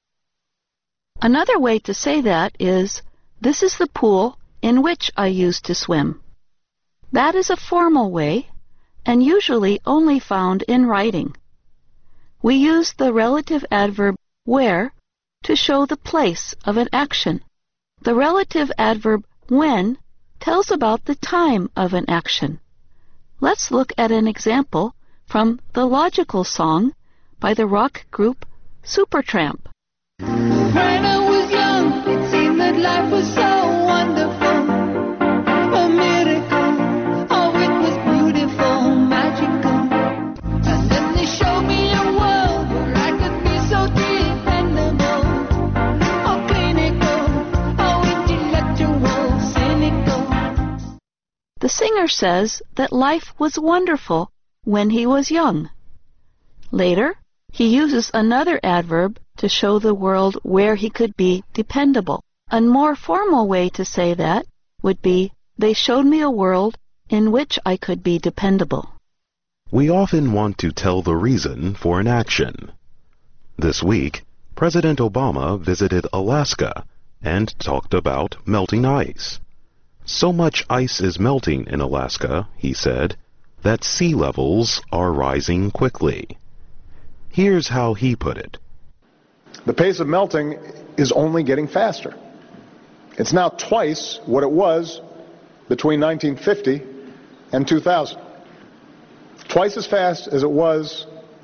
Another way to say that is, this is the pool in which I used to swim. That is a formal way, and usually only found in writing. We use the relative adverb where to show the place of an action. The relative adverb when tells about the time of an action. Let's look at an example from the Logical Song by the rock group Supertramp.
When I was young, it seemed that life was so wonderful, a miracle, oh it was beautiful, magical. And then they showed me a world where I could be so dependable, oh clinical, oh intellectual, cynical.
The singer says that life was wonderful when he was young. Later, he uses another adverb to show the world where he could be dependable. A more formal way to say that would be, they showed me a world in which I could be dependable.
We often want to tell the reason for an action. This week, President Obama visited Alaska and talked about melting ice. So much ice is melting in Alaska, he said, that sea levels are rising quickly. Here's how he put it.
The pace of melting is only getting faster. It's now twice what it was between nineteen fifty and two thousand. Twice as fast as it was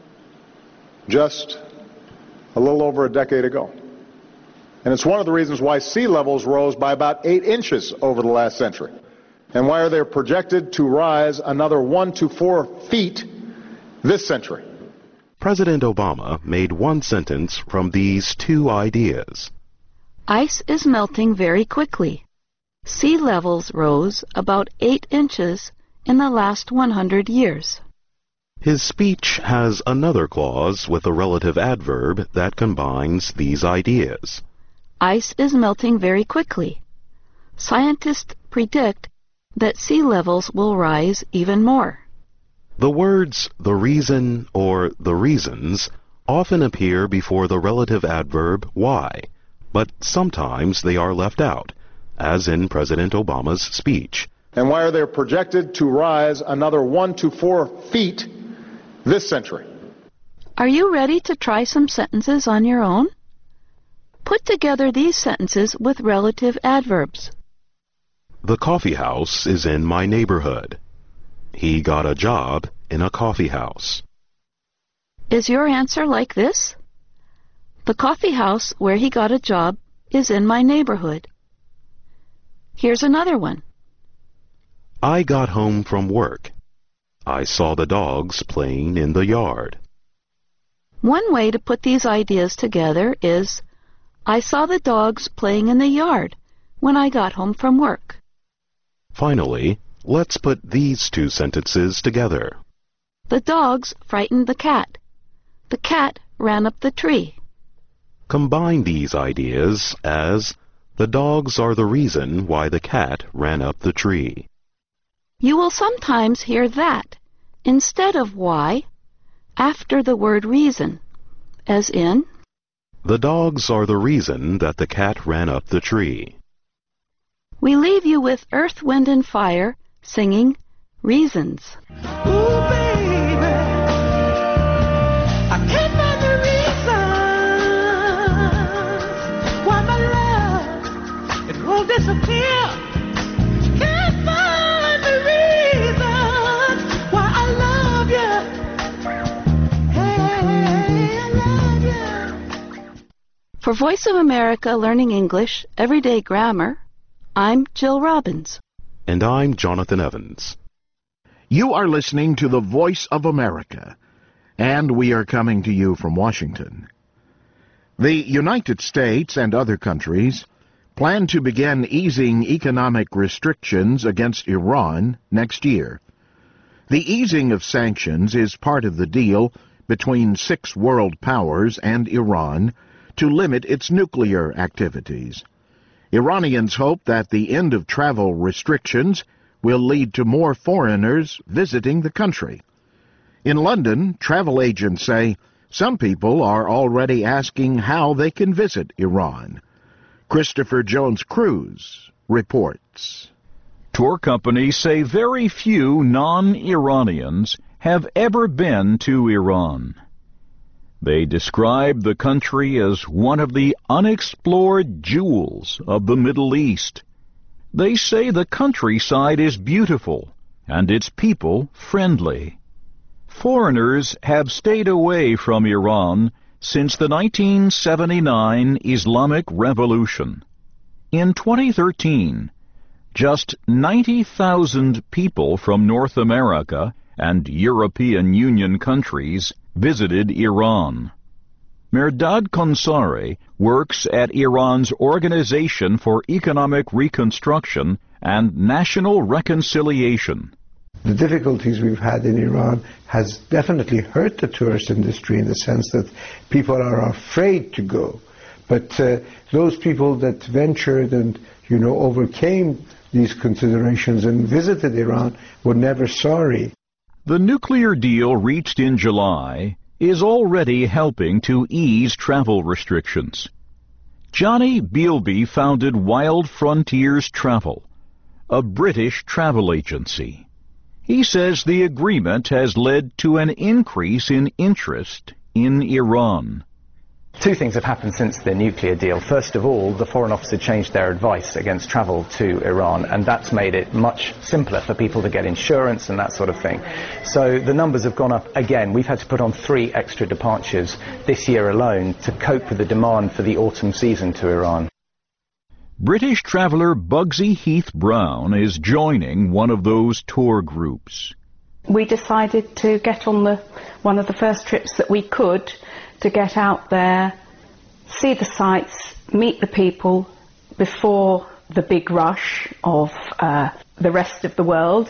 just a little over a decade ago. And it's one of the reasons why sea levels rose by about eight inches over the last century, and why they're projected to rise another one to four feet this century.
President Obama made one sentence from these two ideas.
Ice is melting very quickly. Sea levels rose about eight inches in the last one hundred years.
His speech has another clause with a relative adverb that combines these ideas.
Ice is melting very quickly. Scientists predict that sea levels will rise even more.
The words the reason or the reasons often appear before the relative adverb why, but sometimes they are left out, as in President Obama's speech.
And why are they projected to rise another one to four feet this century?
Are you ready to try some sentences on your own? Put together these sentences with relative adverbs.
The coffee house is in my neighborhood. He got a job in a coffee house.
Is your answer like this? The coffee house where he got a job is in my neighborhood. Here's another one.
I got home from work. I saw the dogs playing in the yard.
One way to put these ideas together is, I saw the dogs playing in the yard when I got home from work.
Finally, let's put these two sentences together.
The dogs frightened the cat. The cat ran up the tree.
Combine these ideas as, the dogs are the reason why the cat ran up the tree.
You will sometimes hear that instead of why after the word reason, as in,
the dogs are the reason that the cat ran up the tree.
We leave you with Earth, Wind and Fire singing Reasons.
Ooh, baby, I can't find the reasons why my love, it won't disappear. Can't find the reasons why I love you. Hey, I love you.
For Voice of America Learning English, Everyday Grammar, I'm Jill Robbins.
And I'm Jonathan Evans.
You are listening to the Voice of America. And we are coming to you from Washington. The United States and other countries plan to begin easing economic restrictions against Iran next year. The easing of sanctions is part of the deal between six world powers and Iran to limit its nuclear activities. Iranians hope that the end of travel restrictions will lead to more foreigners visiting the country. In London, travel agents say some people are already asking how they can visit Iran. Christopher Jones-Cruz reports.
Tour companies say very few non-Iranians have ever been to Iran. They describe the country as one of the unexplored jewels of the Middle East. They say the countryside is beautiful and its people friendly. Foreigners have stayed away from Iran since the nineteen seventy-nine Islamic Revolution. In twenty thirteen, just ninety thousand people from North America and European Union countries visited Iran. Mehrdad Konsari works at Iran's Organization for Economic Reconstruction and National Reconciliation.
The difficulties we've had in Iran has definitely hurt the tourist industry in the sense that people are afraid to go. But uh, those people that ventured and, you know, overcame these considerations and visited Iran were never sorry.
The nuclear deal reached in July is already helping to ease travel restrictions. Johnny Bealby founded Wild Frontiers Travel, a British travel agency. He says the agreement has led to an increase in interest in Iran.
Two things have happened since the nuclear deal. First of all, the Foreign Office had changed their advice against travel to Iran, and that's made it much simpler for people to get insurance and that sort of thing. So the numbers have gone up again. We've had to put on three extra departures this year alone to cope with the demand for the autumn season to Iran.
British traveller Bugsy Heath Brown is joining one of those tour groups.
We decided to get on the one of the first trips that we could to get out there, see the sights, meet the people before the big rush of uh, the rest of the world.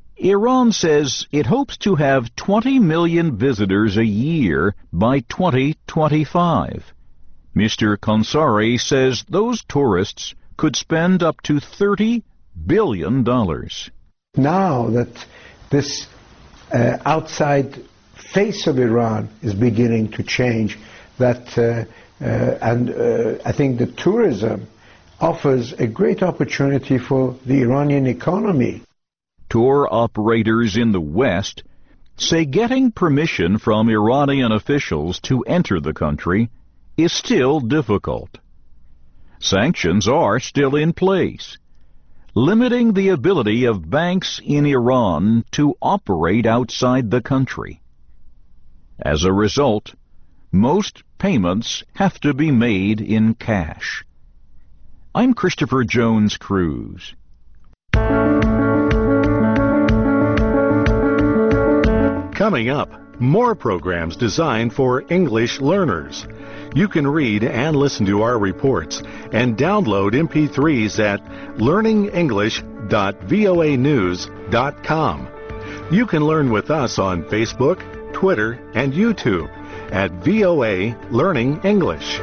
Iran says it hopes to have twenty million visitors a year by twenty twenty-five. Mister Konsari says those tourists could spend up to thirty billion dollars.
Now that this uh, outside face of Iran is beginning to change, that uh, uh, and uh, I think the tourism offers a great opportunity for the Iranian economy.
Tour operators in the West say getting permission from Iranian officials to enter the country is still difficult. Sanctions are still in place, limiting the ability of banks in Iran to operate outside the country. As a result, most payments have to be made in cash. I'm Christopher Jones-Cruz.
Coming up, more programs designed for English learners. You can read and listen to our reports and download M P threes at learning english dot voa news dot com. You can learn with us on Facebook, Twitter, and YouTube at V O A Learning English.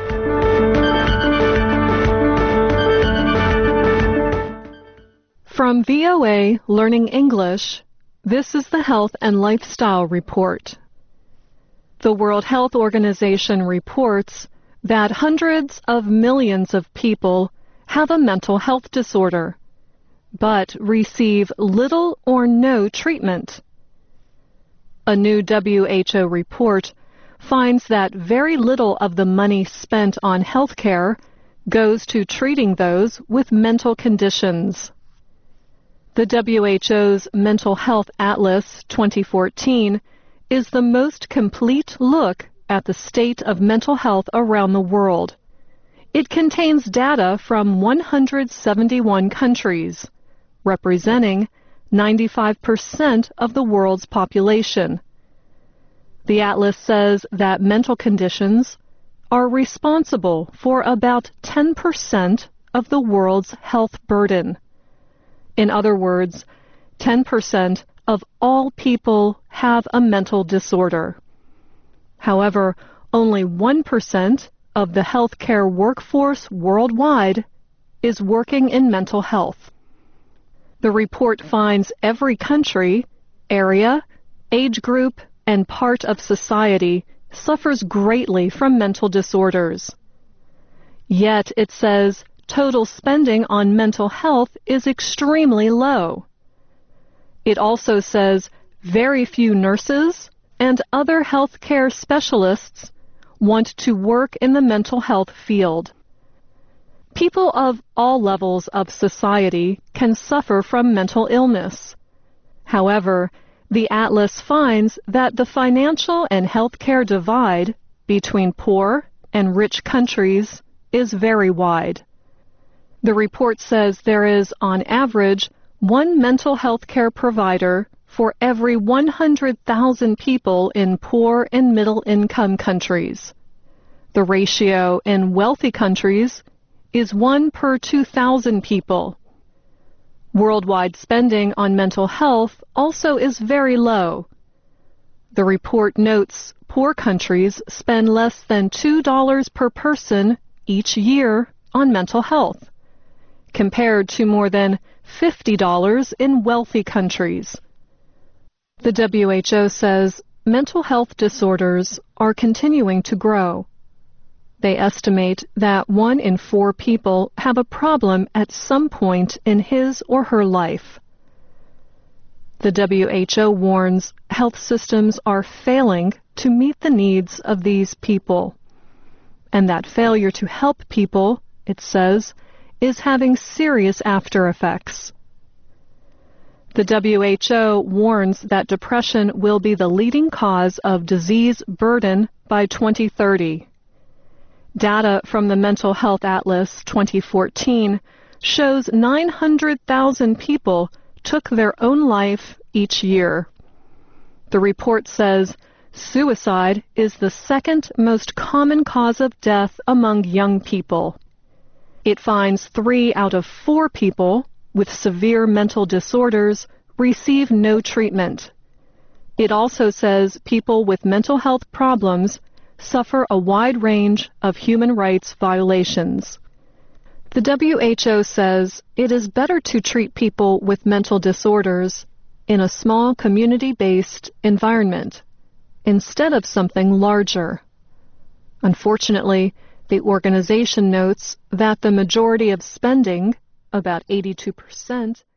From V O A Learning English, this is the Health and Lifestyle Report. The World Health Organization reports that hundreds of millions of people have a mental health disorder, but receive little or no treatment. A new W H O report finds that very little of the money spent on health care goes to treating those with mental conditions. The W H O's Mental Health Atlas twenty fourteen is the most complete look at the state of mental health around the world. It contains data from one hundred seventy-one countries, representing ninety-five percent of the world's population.
The atlas says that mental conditions are responsible for about ten percent of the world's health burden. In other words, ten percent of all people have a mental disorder. However, only one percent of the healthcare workforce worldwide is working in mental health. The report finds every country, area, age group, and part of society suffers greatly from mental disorders. Yet, it says, total spending on mental health is extremely low. It also says very few nurses and other healthcare specialists want to work in the mental health field. People of all levels of society can suffer from mental illness. However, the atlas finds that the financial and healthcare divide between poor and rich countries is very wide. The report says there is, on average, one mental health care provider for every one hundred thousand people in poor and middle-income countries. The ratio in wealthy countries is one per two thousand people. Worldwide spending on mental health also is very low. The report notes poor countries spend less than two dollars per person each year on mental health, compared to more than fifty dollars in wealthy countries. The W H O says mental health disorders are continuing to grow. They estimate that one in four people have a problem at some point in his or her life. The W H O warns health systems are failing to meet the needs of these people, and that failure to help people, it says, is having serious after effects. The W H O warns that depression will be the leading cause of disease burden by twenty thirty. Data from the Mental Health Atlas twenty fourteen shows nine hundred thousand people took their own life each year. The report says suicide is the second most common cause of death among young people. It finds three out of four people with severe mental disorders receive no treatment. It also says people with mental health problems suffer a wide range of human rights violations. The W H O says it is better to treat people with mental disorders in a small community-based environment instead of something larger. Unfortunately, the organization notes that the majority of spending, about eighty-two percent,